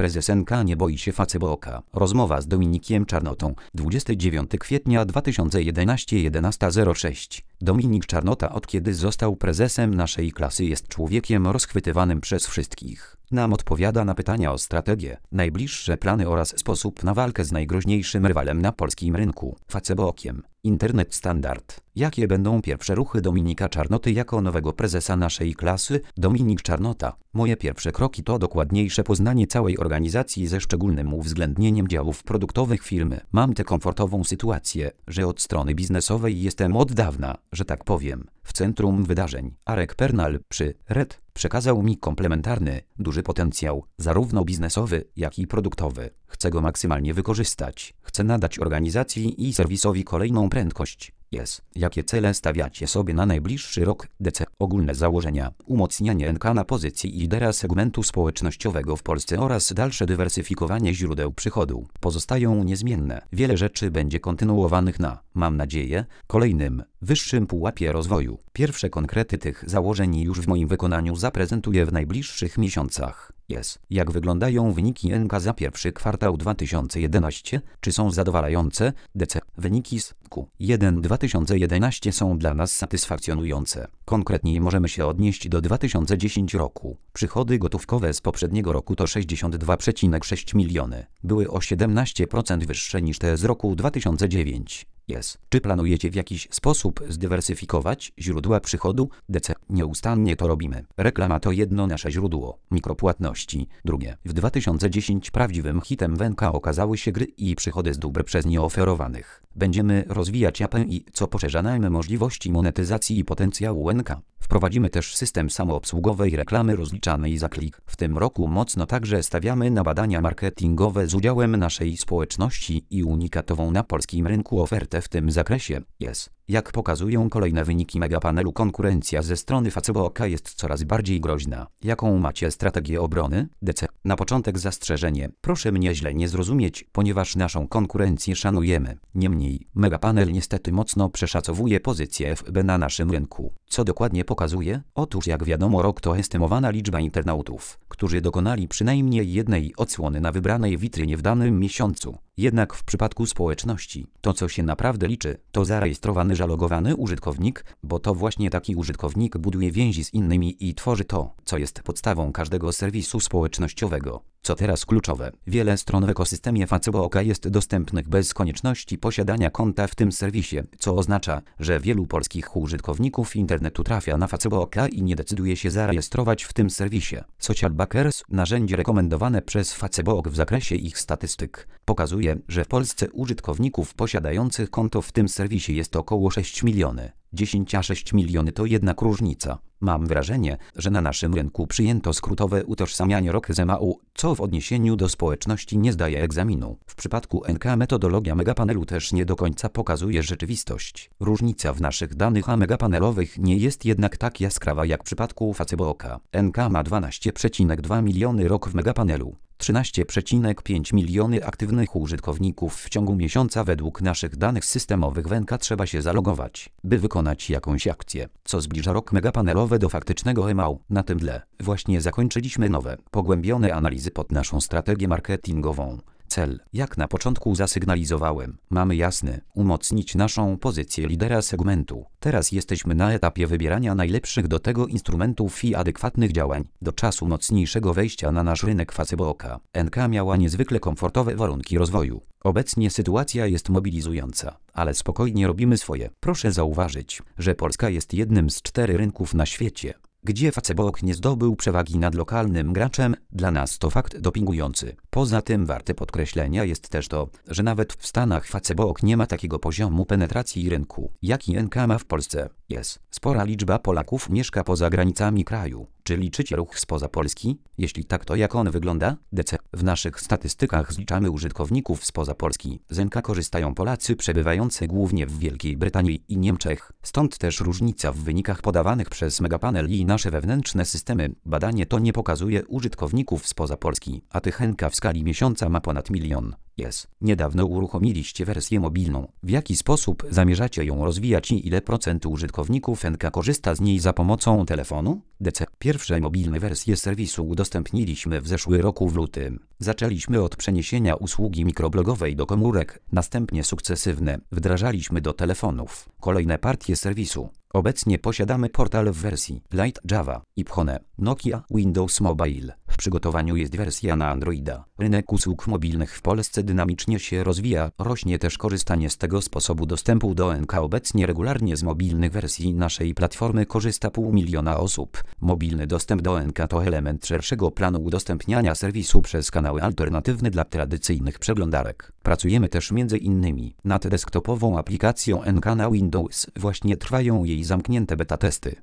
Prezes NK nie boi się Facebooka. Rozmowa z Dominikiem Czarnotą. 29 kwietnia 2011 11:06. Dominik Czarnota od kiedy został prezesem naszej klasy jest człowiekiem rozchwytywanym przez wszystkich. Nam odpowiada na pytania o strategię, najbliższe plany oraz sposób na walkę z najgroźniejszym rywalem na polskim rynku, Facebookiem. Internet Standard. Jakie będą pierwsze ruchy Dominika Czarnoty jako nowego prezesa naszej klasy? Dominik Czarnota. Moje pierwsze kroki to dokładniejsze poznanie całej organizacji ze szczególnym uwzględnieniem działów produktowych firmy. Mam tę komfortową sytuację, że od strony biznesowej jestem od dawna, że tak powiem, w centrum wydarzeń. Arek Pernal przy Red przekazał mi komplementarny, duży potencjał, zarówno biznesowy, jak i produktowy. Chcę go maksymalnie wykorzystać. Chcę nadać organizacji i serwisowi kolejną prędkość. Jakie cele stawiacie sobie na najbliższy rok? DC. Ogólne założenia. Umocnianie NK na pozycji lidera segmentu społecznościowego w Polsce oraz dalsze dywersyfikowanie źródeł przychodu pozostają niezmienne. Wiele rzeczy będzie kontynuowanych na, mam nadzieję, kolejnym, wyższym pułapie rozwoju. Pierwsze konkrety tych założeń już w moim wykonaniu zaprezentuję w najbliższych miesiącach. Jak wyglądają wyniki NK za pierwszy kwartał 2011? Czy są zadowalające? DC. Wyniki z Q1 2011 są dla nas satysfakcjonujące. Konkretniej możemy się odnieść do 2010 roku. Przychody gotówkowe z poprzedniego roku to 62,6 miliony. Były o 17% wyższe niż te z roku 2009. Czy planujecie w jakiś sposób zdywersyfikować źródła przychodu? DC. Nieustannie to robimy. Reklama to jedno nasze źródło. Mikropłatności. Drugie. W 2010 prawdziwym hitem w NK okazały się gry i przychody z dóbr przez nie oferowanych. Będziemy rozwijać API, co poszerza nam możliwości monetyzacji i potencjału NK. Wprowadzimy też system samoobsługowej reklamy rozliczanej za klik. W tym roku mocno także stawiamy na badania marketingowe z udziałem naszej społeczności i unikatową na polskim rynku ofertę w tym zakresie. Jak pokazują kolejne wyniki Megapanelu, konkurencja ze strony Facebooka jest coraz bardziej groźna. Jaką macie strategię obrony? DC. Na początek zastrzeżenie. Proszę mnie źle nie zrozumieć, ponieważ naszą konkurencję szanujemy. Niemniej, Megapanel niestety mocno przeszacowuje pozycję FB na naszym rynku. Co dokładnie pokazuje? Otóż jak wiadomo rok to estymowana liczba internautów, którzy dokonali przynajmniej jednej odsłony na wybranej witrynie w danym miesiącu. Jednak w przypadku społeczności, to co się naprawdę liczy, to zarejestrowany zalogowany użytkownik, bo to właśnie taki użytkownik buduje więzi z innymi i tworzy to, co jest podstawą każdego serwisu społecznościowego. Co teraz kluczowe, wiele stron w ekosystemie Facebooka jest dostępnych bez konieczności posiadania konta w tym serwisie, co oznacza, że wielu polskich użytkowników internetu trafia na Facebooka i nie decyduje się zarejestrować w tym serwisie. Socialbackers, narzędzie rekomendowane przez Facebook w zakresie ich statystyk, pokazuje, że w Polsce użytkowników posiadających konto w tym serwisie jest około 6 miliony. 10 a 6 miliony to jednak różnica. Mam wrażenie, że na naszym rynku przyjęto skrótowe utożsamianie ROK z MAU, co w odniesieniu do społeczności nie zdaje egzaminu. W przypadku NK metodologia Megapanelu też nie do końca pokazuje rzeczywistość. Różnica w naszych danych megapanelowych nie jest jednak tak jaskrawa jak w przypadku Facebooka. NK ma 12,2 miliony ROK w Megapanelu. 13,5 miliony aktywnych użytkowników w ciągu miesiąca. Według naszych danych systemowych w NK trzeba się zalogować, by wykonać jakąś akcję, co zbliża rok megapanelowy do faktycznego MAU. Na tym tle właśnie zakończyliśmy nowe, pogłębione analizy pod naszą strategię marketingową. Cel, jak na początku zasygnalizowałem, mamy jasny, umocnić naszą pozycję lidera segmentu. Teraz jesteśmy na etapie wybierania najlepszych do tego instrumentów i adekwatnych działań. Do czasu mocniejszego wejścia na nasz rynek Facebooka, NK miała niezwykle komfortowe warunki rozwoju. Obecnie sytuacja jest mobilizująca, ale spokojnie robimy swoje. Proszę zauważyć, że Polska jest jednym z 4 rynków na świecie, gdzie Facebook nie zdobył przewagi nad lokalnym graczem. Dla nas to fakt dopingujący. Poza tym warte podkreślenia jest też to, że nawet w Stanach Facebook nie ma takiego poziomu penetracji rynku, jaki NK ma w Polsce. Spora liczba Polaków mieszka poza granicami kraju. Czy liczycie ruch spoza Polski? Jeśli tak, to jak on wygląda? DC. W naszych statystykach zliczamy użytkowników spoza Polski. Z NK korzystają Polacy przebywający głównie w Wielkiej Brytanii i Niemczech. Stąd też różnica w wynikach podawanych przez Megapanel i nasze wewnętrzne systemy. Badanie to nie pokazuje użytkowników spoza Polski, a tych NK w skali miesiąca ma ponad milion. Yes. Niedawno uruchomiliście wersję mobilną. W jaki sposób zamierzacie ją rozwijać i ile procent użytkowników NK korzysta z niej za pomocą telefonu? DC. Pierwsze mobilne wersje serwisu udostępniliśmy w zeszłym roku w lutym. Zaczęliśmy od przeniesienia usługi mikroblogowej do komórek, następnie sukcesywnie wdrażaliśmy do telefonów kolejne partie serwisu. Obecnie posiadamy portal w wersji Lite Java i Phone, Nokia, Windows Mobile. W przygotowaniu jest wersja na Androida. Rynek usług mobilnych w Polsce dynamicznie się rozwija, rośnie też korzystanie z tego sposobu dostępu do NK. Obecnie regularnie z mobilnych wersji naszej platformy korzysta 500 000 osób. Mobilny dostęp do NK to element szerszego planu udostępniania serwisu przez kanały alternatywne dla tradycyjnych przeglądarek. Pracujemy też m.in. nad desktopową aplikacją NK na Windows. Właśnie trwają jej zamknięte beta testy.